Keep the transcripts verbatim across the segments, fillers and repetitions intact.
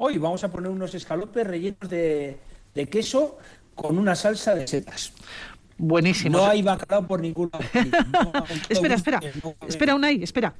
Hoy vamos a poner unos escalopes rellenos de, de queso con una salsa de setas. Buenísimo. No hay bacalao por ningún lado. No, espera, espera, no, espera, Unai, espera.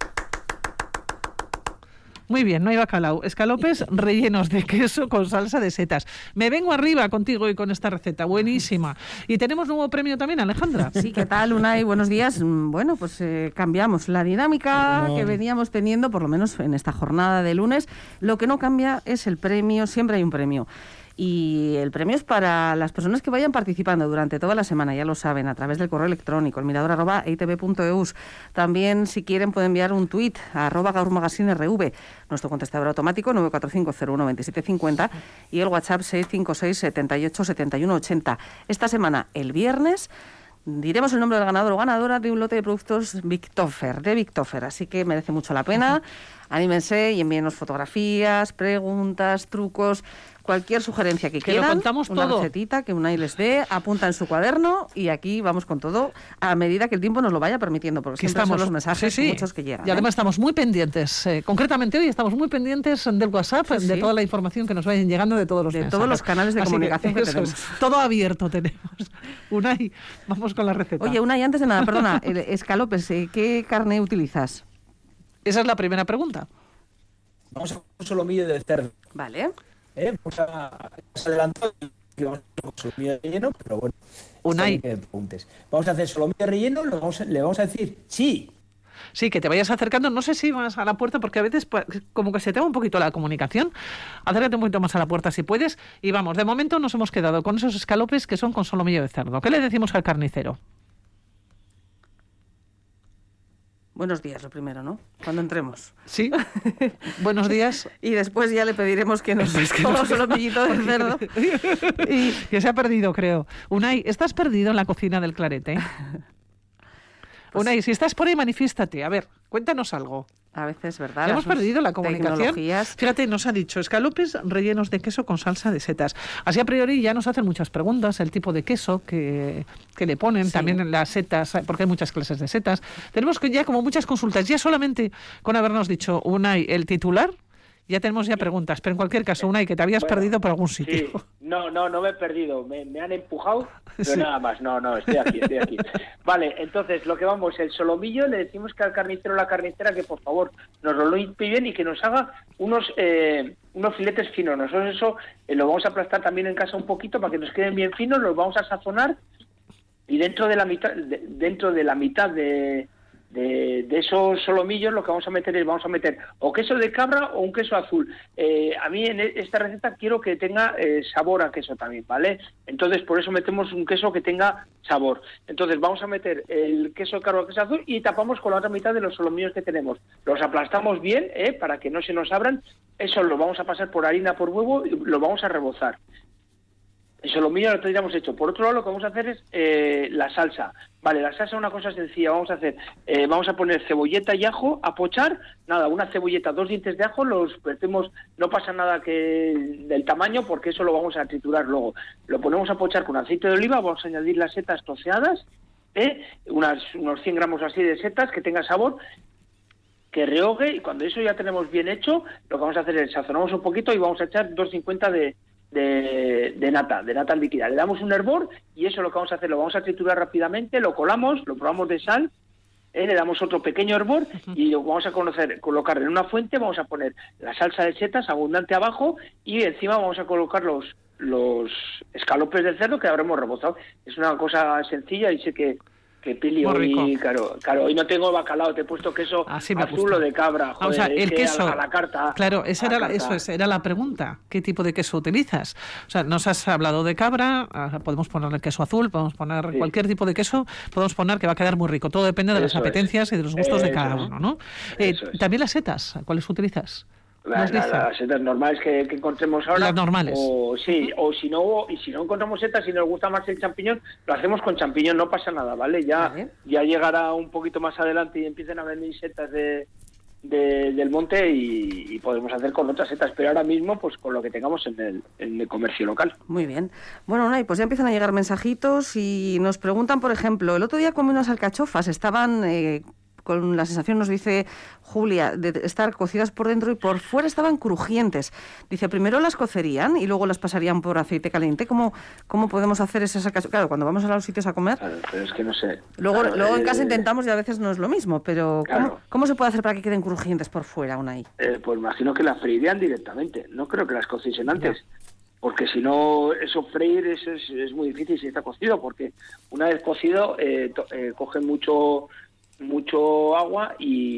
Muy bien, no hay bacalao. Escalopes rellenos de queso con salsa de setas. Me vengo arriba contigo y con esta receta. Buenísima. Y tenemos nuevo premio también, Alejandra. Sí, ¿qué tal, Unai? Buenos días. Bueno, pues eh, cambiamos la dinámica no. que veníamos teniendo, por lo menos en esta jornada de lunes. Lo que no cambia es el premio. Siempre hay un premio. Y el premio es para las personas que vayan participando durante toda la semana, ya lo saben, a través del correo electrónico, el mirador arroba e i te be punto e u s. También, si quieren, pueden enviar un tuit a arroba gaurmagazine erre ve, nuestro contestador automático nueve cuatro cinco cero uno dos siete cinco cero y el WhatsApp seis cinco seis siete ocho siete uno ocho cero. Esta semana, el viernes, diremos el nombre del ganador o ganadora de un lote de productos Victofer, de Victofer, así que merece mucho la pena. Anímense y envíenos fotografías, preguntas, trucos, cualquier sugerencia que, que quieran. Lo contamos una todo. recetita que Unai les dé, apunta en su cuaderno y aquí vamos con todo a medida que el tiempo nos lo vaya permitiendo, porque siempre estamos, son los mensajes sí, sí. muchos que llegan. Y además ¿eh? estamos muy pendientes, eh, concretamente hoy estamos muy pendientes del WhatsApp, sí, de sí. toda la información que nos vayan llegando de todos los de mensajes. todos los canales de Así comunicación que, que tenemos. Es, todo abierto tenemos. Unai, vamos con la receta. Oye, Unai, antes de nada, perdona, el escalopes, ¿qué carne utilizas? Esa es la primera pregunta. Vamos a hacer un solomillo de cerdo. Vale. ¿Eh? Vamos a adelantar que vamos a hacer un solomillo relleno, pero bueno. Unai. Que preguntes. Vamos a hacer solomillo relleno, le vamos a, le vamos a decir sí. Sí, que te vayas acercando, no sé si vas a la puerta, porque a veces pues, como que se te va un poquito la comunicación. Acércate un poquito más a la puerta si puedes. Y vamos, de momento nos hemos quedado con esos escalopes que son con solomillo de cerdo. ¿Qué le decimos al carnicero? Buenos días, lo primero, ¿no? Cuando entremos. Sí. Buenos días. Y después ya le pediremos que nos ponga un solomillito de cerdo. Y que se ha perdido, creo. Unai, ¿estás perdido en la cocina del Clarete? Pues, Unai, si estás por ahí, manifiéstate. A ver, cuéntanos algo. A veces, ¿verdad? Hemos perdido la comunicación. Fíjate, nos ha dicho escalopes rellenos de queso con salsa de setas. Así a priori ya nos hacen muchas preguntas, el tipo de queso que, que le ponen, sí. también las setas, porque hay muchas clases de setas. Tenemos ya como muchas consultas, ya solamente con habernos dicho, Unai, el titular, ya tenemos ya preguntas, pero en cualquier caso, Unai, que te habías bueno, perdido por algún sitio. Sí. No, no, no me he perdido, me, me han empujado, pero sí. nada más, no, no, estoy aquí, estoy aquí. Vale, entonces, lo que vamos, el solomillo, le decimos que al carnicero o la carnicera que por favor nos lo limpie bien y que nos haga unos eh, unos filetes finos. Nosotros eso eh, lo vamos a aplastar también en casa un poquito para que nos queden bien finos, los vamos a sazonar y dentro de la mitad, de, dentro de la mitad de... De, de esos solomillos lo que vamos a meter es, vamos a meter o queso de cabra o un queso azul. Eh, a mí en esta receta quiero que tenga eh, sabor a queso también, ¿vale? Entonces por eso metemos un queso que tenga sabor. Entonces vamos a meter el queso de cabra o queso azul y tapamos con la otra mitad de los solomillos que tenemos. Los aplastamos bien, ¿eh? Para que no se nos abran. Eso lo vamos a pasar por harina, por huevo y lo vamos a rebozar. El solomillo lo tendríamos hecho. Por otro lado, lo que vamos a hacer es eh, la salsa. Vale, la salsa es una cosa sencilla. Vamos a hacer, eh, vamos a poner cebolleta y ajo a pochar. Nada, una cebolleta, dos dientes de ajo, los vertemos, no pasa nada que del tamaño porque eso lo vamos a triturar luego. Lo ponemos a pochar con aceite de oliva, vamos a añadir las setas troceadas, ¿eh? Unas, unos cien gramos así de setas que tenga sabor, que rehogue, y cuando eso ya tenemos bien hecho, lo que vamos a hacer es sazonamos un poquito y vamos a echar dos cincuenta de... De, de nata, de nata líquida. Le damos un hervor y eso lo que vamos a hacer, lo vamos a triturar rápidamente, lo colamos, lo probamos de sal, eh, le damos otro pequeño hervor y lo vamos a conocer, colocar en una fuente, vamos a poner la salsa de setas abundante abajo y encima vamos a colocar los, los escalopes de cerdo que habremos rebozado. Es una cosa sencilla y sé que que Pili, hoy, claro, claro, hoy no tengo bacalao, te he puesto queso azul o de cabra, joder, o sea, el queso, a la, a la carta. Claro, esa era, carta. eso es, era la pregunta, ¿qué tipo de queso utilizas? O sea, nos has hablado de cabra, podemos ponerle queso azul, podemos poner sí. cualquier tipo de queso, podemos poner que va a quedar muy rico, todo depende de eso las apetencias es. y de los gustos eh, de cada uno, ¿no? Eh, también las setas, ¿cuáles utilizas? La, la, las setas normales que, que encontremos ahora. Las normales. O, sí, uh-huh. o si no, y si no encontramos setas, si nos gusta más el champiñón, lo hacemos con champiñón, no pasa nada, ¿vale? Ya, vale. ya llegará un poquito más adelante y empiecen a venir setas de, de del monte y, y podemos hacer con otras setas, pero ahora mismo, pues con lo que tengamos en el, en el comercio local. Muy bien. Bueno, Unai, pues ya empiezan a llegar mensajitos y nos preguntan, por ejemplo, el otro día comí unas alcachofas, estaban... Eh, con la sensación, nos dice Julia, de estar cocidas por dentro y por fuera estaban crujientes. Dice, primero las cocerían y luego las pasarían por aceite caliente. ¿Cómo, cómo podemos hacer esa sacación? Claro, cuando vamos a los sitios a comer... Claro, pero es que no sé. Luego, claro, luego eh, en casa intentamos y a veces no es lo mismo, pero claro. ¿cómo, ¿cómo se puede hacer para que queden crujientes por fuera aún ahí? Eh, pues imagino que las freirían directamente. No creo que las cociesen antes. Ya. Porque si no, eso freír es, es, es muy difícil si está cocido, porque una vez cocido eh, to, eh, coge mucho mucho agua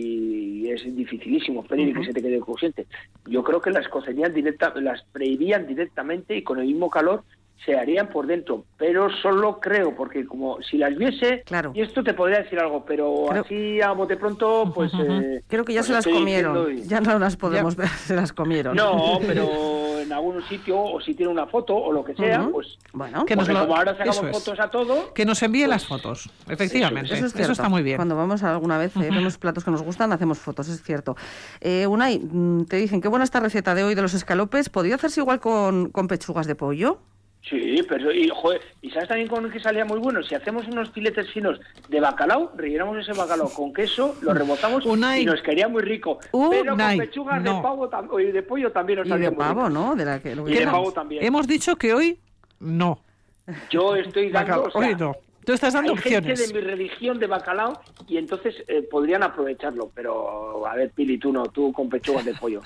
y es dificilísimo freír uh-huh. y que se te quede crujiente. Yo creo que las cocerían directa, las freirían directamente y con el mismo calor se harían por dentro, pero solo creo, porque como si las viese, claro. y esto te podría decir algo, pero creo... así a bote pronto, pues... Eh, creo que ya pues se las comieron, y... ya no las podemos ya. ver, se las comieron. No, pero en algún sitio, o si tiene una foto, o lo que sea, uh-huh. pues... Bueno, que nos lo... como ahora sacamos eso fotos es. a todo... Que nos envíe pues... las fotos, efectivamente, eso, es eso está muy bien. Cuando vamos alguna vez, uh-huh. eh, vemos platos que nos gustan, hacemos fotos, es cierto. Eh, Unai, te dicen, qué buena esta receta de hoy de los escalopes, ¿podría hacerse igual con, con pechugas de pollo? Sí, pero y, joder, ¿y sabes también con que salía muy bueno? Si hacemos unos filetes finos de bacalao, rellenamos ese bacalao con queso, lo rebozamos Unai. Y nos quedaría muy rico. Unai. Pero con pechugas no. de pavo y de pollo también nos salía muy rico. Y de pavo, ¿no? De la que, lo que y de pavo también. Hemos dicho que hoy no. Yo estoy dando... Bacalao, o sea, hoy no. Tú estás dando hay opciones. Gente de mi religión de bacalao y entonces eh, podrían aprovecharlo, pero a ver, Pili, tú no, tú con pechugas de pollo.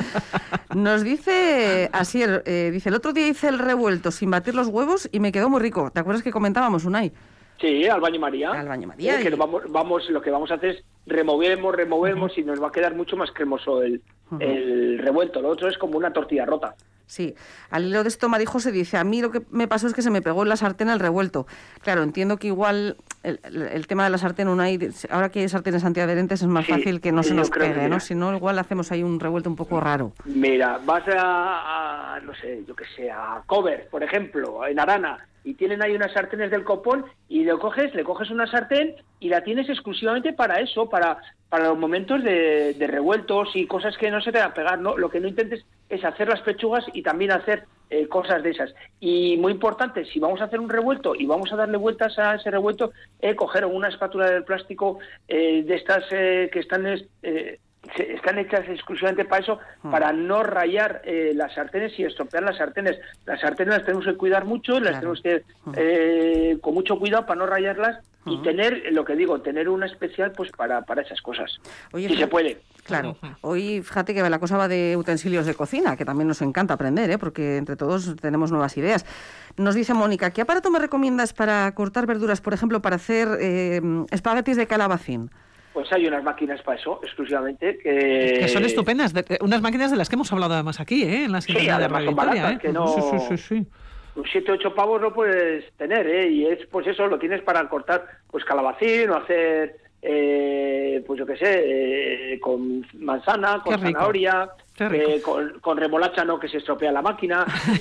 Nos dice Asier, eh, dice, el otro día hice el revuelto sin batir los huevos y me quedó muy rico. ¿Te acuerdas que comentábamos, Unai? Sí, al baño María. Al baño María. Sí, y... que vamos, vamos, lo que vamos a hacer es removemos, removemos uh-huh. y nos va a quedar mucho más cremoso el, uh-huh. el revuelto. Lo otro es como una tortilla rota. Sí, al hilo de esto Marijo se dice, a mí lo que me pasó es que se me pegó en la sartén el revuelto. Claro, entiendo que igual el, el, el tema de la sartén, una hay, ahora que hay sartenes antiadherentes es más sí, fácil que no se nos pegue, que ¿no? Si no, igual hacemos ahí un revuelto un poco raro. Mira, vas a, a no sé, yo que sé, a Cover, por ejemplo, en Arana, y tienen ahí unas sartenes del copón y le coges, le coges una sartén y la tienes exclusivamente para eso, para para los momentos de, de revueltos y cosas que no se te van a pegar, ¿no? Lo que no intentes es hacer las pechugas y también hacer eh, cosas de esas. Y muy importante, si vamos a hacer un revuelto y vamos a darle vueltas a ese revuelto, eh, coger una espátula de plástico eh, de estas eh, que están... Eh, están hechas exclusivamente para eso, para no rayar eh, las sartenes y estropear las sartenes. Las sartenes las tenemos que cuidar mucho, las claro. tenemos que eh, con mucho cuidado para no rayarlas uh-huh. y tener, lo que digo, tener una especial pues para, para esas cosas. Oye, si se puede. Claro. Hoy, fíjate que la cosa va de utensilios de cocina, que también nos encanta aprender, ¿eh? Porque entre todos tenemos nuevas ideas. Nos dice Mónica, ¿qué aparato me recomiendas para cortar verduras, por ejemplo, para hacer eh, espaguetis de calabacín? Pues hay unas máquinas para eso, exclusivamente. Que, que son estupendas. De, unas máquinas de las que hemos hablado además aquí, ¿eh? En la sí, de además son baratas, ¿eh? Que no... Sí, sí, sí, sí. Un siete, ocho pavos no puedes tener, ¿eh? Y es, pues eso, lo tienes para cortar pues calabacín o hacer, eh, pues yo qué sé, eh, con manzana, con zanahoria... Eh, con, con remolacha no, que se estropea la máquina.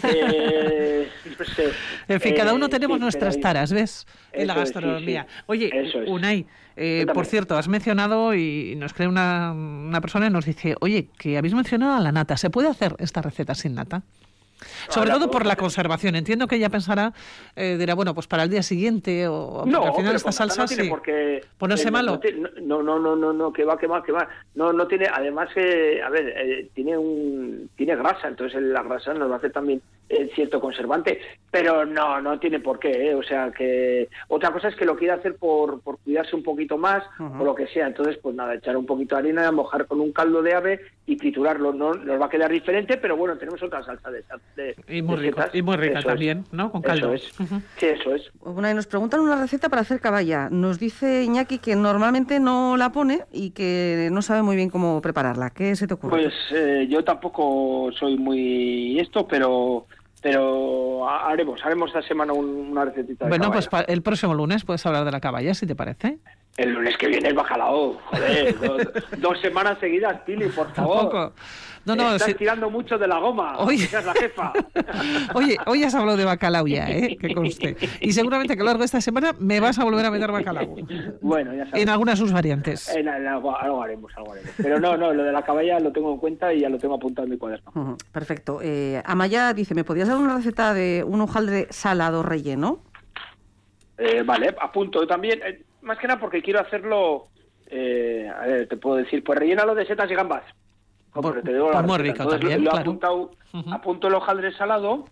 Eh, no sé, en fin, eh, cada uno tenemos sí, nuestras taras, ¿ves? En la gastronomía. Sí, sí. Oye, Unai, eh, por cierto, has mencionado y nos cree una, una persona y nos dice, oye, que habéis mencionado a la nata. ¿Se puede hacer esta receta sin nata? Sobre todo por la conservación. Entiendo que ella pensará, eh, dirá, bueno, pues para el día siguiente o no, al final esta salsa no tiene sí. por qué ponerse eh, malo. No, no, no, no, no, que va, que va, que va. No, no tiene, además que, a ver, eh, tiene un, tiene grasa, entonces la grasa nos va a hacer también eh, cierto conservante, pero no, no tiene por qué, eh, o sea que otra cosa es que lo quiera hacer por, por cuidarse un poquito más uh-huh. o lo que sea, entonces pues nada, echar un poquito de harina, mojar con un caldo de ave y triturarlo, no nos va a quedar diferente, pero bueno, tenemos otra salsa de, de y muy rico, y muy rica eso también, es. ¿No? Con caldo. Eso es. Uh-huh. Sí, eso es. Bueno, y nos preguntan una receta para hacer caballa. Nos dice Iñaki que normalmente no la pone y que no sabe muy bien cómo prepararla. ¿Qué se te ocurre? Pues eh, yo tampoco soy muy esto, pero pero haremos, haremos esta semana una recetita de bueno, caballa. Pues el próximo lunes puedes hablar de la caballa, si te parece. El lunes que viene el bacalao, joder, dos, dos semanas seguidas, Pili, por favor. Tampoco. No, no, Estás si... tirando mucho de la goma, hoy... esa es la jefa. Oye, hoy has hablado de bacalao ya, ¿eh? Que conste. Y seguramente que a lo largo de esta semana me vas a volver a meter bacalao. Bueno, ya sabes. En algunas de sus variantes. En, en algo, algo haremos, algo haremos. Pero no, no, lo de la caballa lo tengo en cuenta y ya lo tengo apuntado en mi cuaderno. Uh-huh, perfecto. Eh, Amaya dice, ¿me podrías dar una receta de un hojaldre salado relleno? Eh, vale, apunto también. Eh, más que nada porque quiero hacerlo Eh, a ver, te puedo decir, pues rellénalo de setas y gambas. Por, te digo por muy rico Entonces, también, lo, lo claro. he apuntado, uh-huh. Apunto el hojaldre salado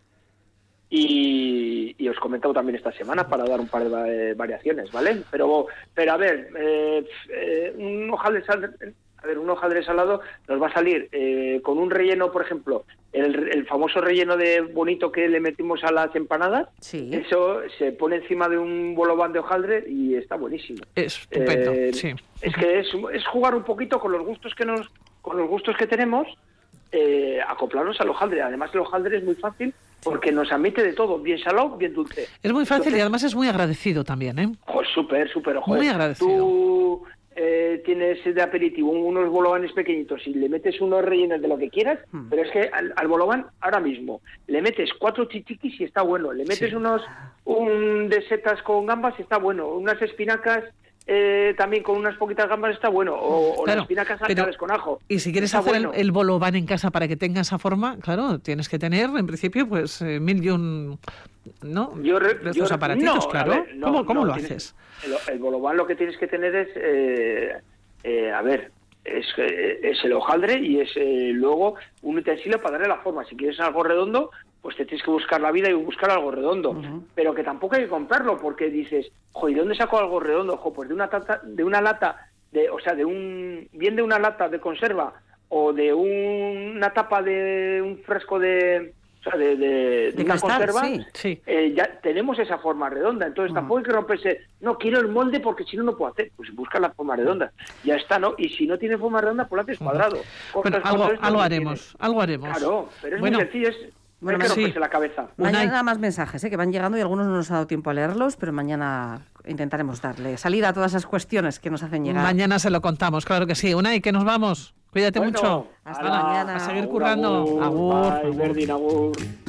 y, y os he comentado también esta semana para dar un par de eh, variaciones, ¿vale? Pero, pero a ver, eh, eh, un hojaldre salado... A ver, un hojaldre salado nos va a salir eh, con un relleno, por ejemplo, el, el famoso relleno de bonito que le metimos a las empanadas. Sí. Eso se pone encima de un bolobán de hojaldre y está buenísimo. Es estupendo, eh, sí. Es que es, es jugar un poquito con los gustos que nos, con los gustos que tenemos, eh, acoplarnos al hojaldre. Además, el hojaldre es muy fácil porque nos admite de todo, bien salado, bien dulce. Es muy fácil. Entonces, y además es muy agradecido también, ¿eh? Pues súper, súper, ojo. Muy agradecido. Tú eh, tienes de aperitivo unos bolovanes pequeñitos y le metes unos rellenos de lo que quieras, hmm. pero es que al, al bolobán ahora mismo le metes cuatro chichiquis y está bueno, le metes sí. unos un de setas con gambas y está bueno, unas espinacas eh, también con unas poquitas gambas está bueno, o, o claro, las espinacas saltadas con ajo. Y si quieres hacer bueno. el, el bolobán en casa para que tenga esa forma, claro, tienes que tener en principio pues eh, mil y un... ¿no? Yo re, de estos yo, aparatitos, no, claro. Ver, no, ¿Cómo, cómo no, lo tienes, haces? El, el bolobán lo que tienes que tener es, eh, eh, a ver, es, eh, es el hojaldre y es eh, luego un utensilio para darle la forma. Si quieres algo redondo, pues te tienes que buscar la vida y buscar algo redondo. Uh-huh. Pero que tampoco hay que comprarlo porque dices, joder, ¿de dónde saco algo redondo? Jo, pues de una tata, de una lata, de, o sea, de un bien de una lata de conserva o de un, una tapa de un fresco de... O sea, de, de, de, de una cristal, conserva, sí, sí. Eh, ya tenemos esa forma redonda. Entonces uh-huh. tampoco hay que romperse, no, quiero el molde porque si no, no puedo hacer. Pues busca la forma redonda. Ya está, ¿no? Y si no tiene forma redonda, pues la haces cuadrado. Bueno, algo, algo haremos, algo haremos. Claro, pero es bueno, muy sencillo, es... Bueno, hay que romperse sí. la cabeza. Mañana más mensajes, ¿eh? Que van llegando y algunos no nos ha dado tiempo a leerlos, pero mañana intentaremos darle salida a todas esas cuestiones que nos hacen llegar. Mañana se lo contamos, claro que sí. Unai, que nos vamos. Cuídate bueno, mucho. Hasta mañana. A seguir currando. Agur. Agur. Bye, Verdín, agur.